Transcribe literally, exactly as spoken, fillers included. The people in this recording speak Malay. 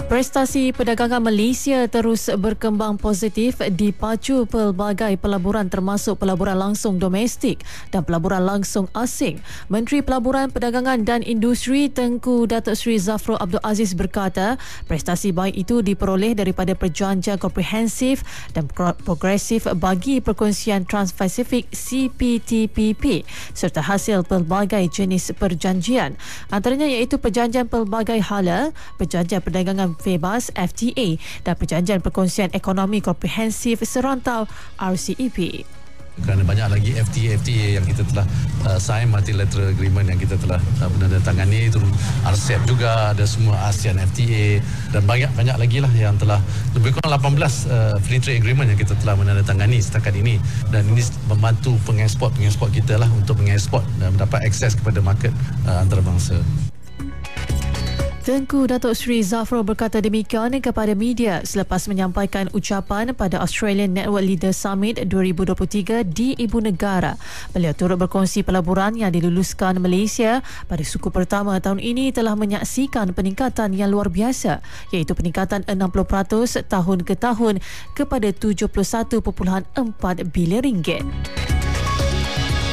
Prestasi perdagangan Malaysia terus berkembang positif dipacu pelbagai pelaburan termasuk pelaburan langsung domestik dan pelaburan langsung asing. Menteri Pelaburan Perdagangan dan Industri Tengku Datuk Seri Zafrul Abdul Aziz berkata, prestasi baik itu diperoleh daripada perjanjian komprehensif dan progresif bagi perkongsian Trans-Pasifik C P T P P serta hasil pelbagai jenis perjanjian. Antaranya iaitu perjanjian pelbagai hala, perjanjian perdagangan bebas F T A dan perjanjian perkongsian ekonomi komprehensif serantau R C E P. Kerana banyak lagi F T A F T A yang kita telah uh, sign, multilateral agreement yang kita telah uh, menandatangani, itu R C E P juga, ada semua ASEAN F T A dan banyak-banyak lagi lah yang telah lebih kurang lapan belas uh, free trade agreement yang kita telah menandatangani setakat ini, dan ini membantu pengeksport-pengeksport kita lah untuk mengeksport dan mendapat akses kepada market uh, antarabangsa. Tengku Datuk Seri Zafrul berkata demikian kepada media selepas menyampaikan ucapan pada Australian Network Leader Summit dua ribu dua puluh tiga di Ibu Negara. Beliau turut berkongsi pelaburan yang diluluskan Malaysia pada suku pertama tahun ini telah menyaksikan peningkatan yang luar biasa, iaitu peningkatan enam puluh peratus tahun ke tahun kepada tujuh puluh satu perpuluhan empat bilion ringgit.